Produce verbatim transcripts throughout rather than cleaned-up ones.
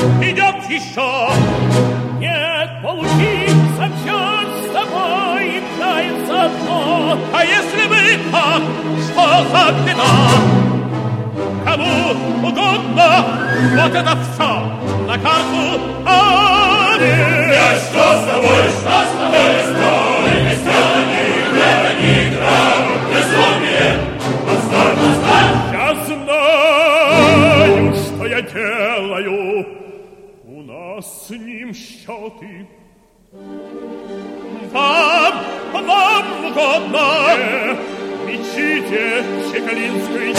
идет еще. Нет, получи, совсем с тобой играется одно. А если бы так, что за беда? Кому угодно, вот это все на карту один. Я что с тобой, что с тобой, стой, не сторони, это не игра, безумие, постой, постой. Я знаю, что я делаю, у нас с ним счеты. Вам, вам угодно, мечите Чекалинской.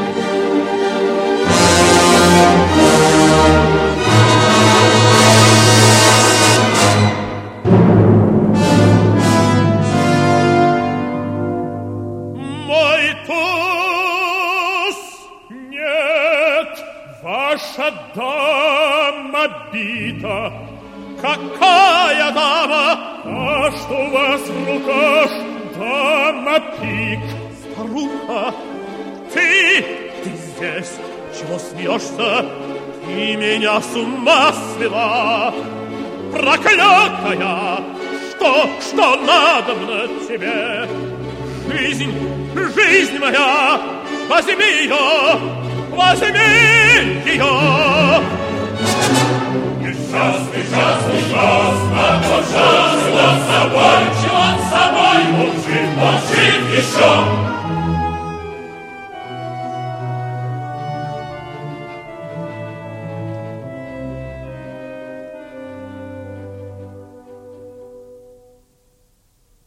Мой туз, нет, ваша дама бита. Какая дама? А что у вас в руках? Дама пик. Старуха, ты, ты здесь, чего смеешься? Ты меня с ума свела. Проклятая, что, что надобно тебе? Жизнь, жизнь моя, возьми ее, возьми ее. Несчастный, несчастный час, а тот час, он с собой, он с собой, он жив, он жив еще.